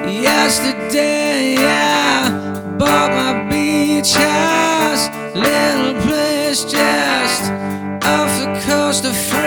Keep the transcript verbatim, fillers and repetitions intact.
Yesterday I bought my beach house, little place just off the coast of France.